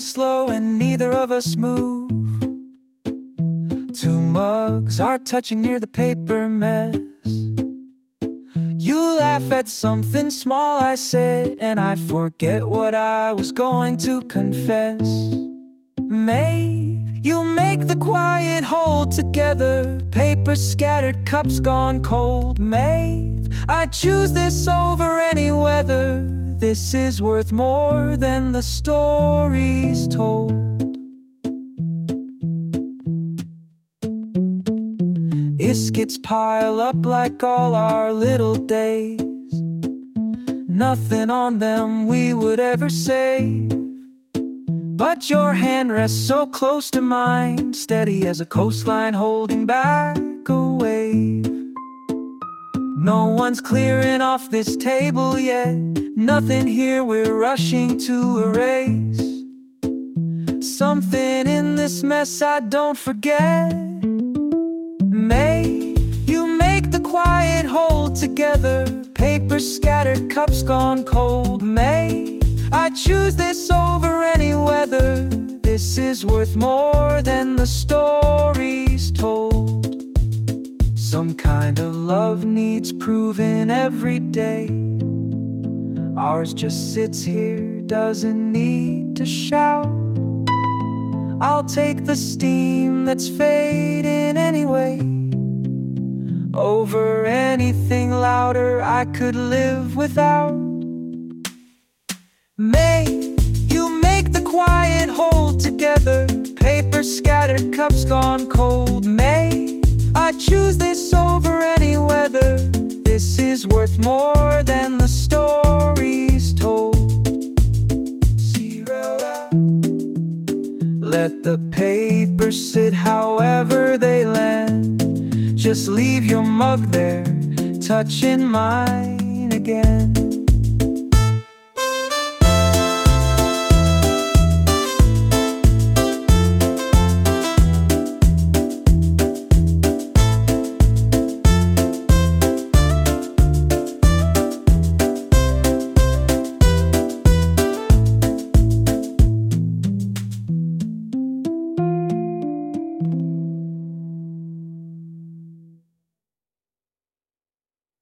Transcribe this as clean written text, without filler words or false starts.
slow and neither of us move. Two mugs are touching near the paper mess. You laugh at something small I said, and I forget what I was going to confess. May you make the quiet hold together, paper scattered, cups gone cold. May I choose this over any weather. This is worth more than the stories told. Biscuits pile up like all our little days. Nothing on them we would ever say. But your hand rests so close to mine, steady as a coastline holding back a wave. No one's clearing off this table yet. Nothing here we're rushing to erase. Something in this mess I don't forget. May you make the quiet hold together, paper scattered, cups gone cold. May I choose this over any weather. This is worth more than the stories told. Some kind of love needs proving every day. Ours just sits here, doesn't need to shout. I'll take the steam that's fading anyway, over anything louder I could live without. May you make the quiet hold together, paper scattered, cups gone cold. May I choose this over any weather. This is worth more than the stories told. Let the paper sit however they land. Just leave your mug there, touching mine again.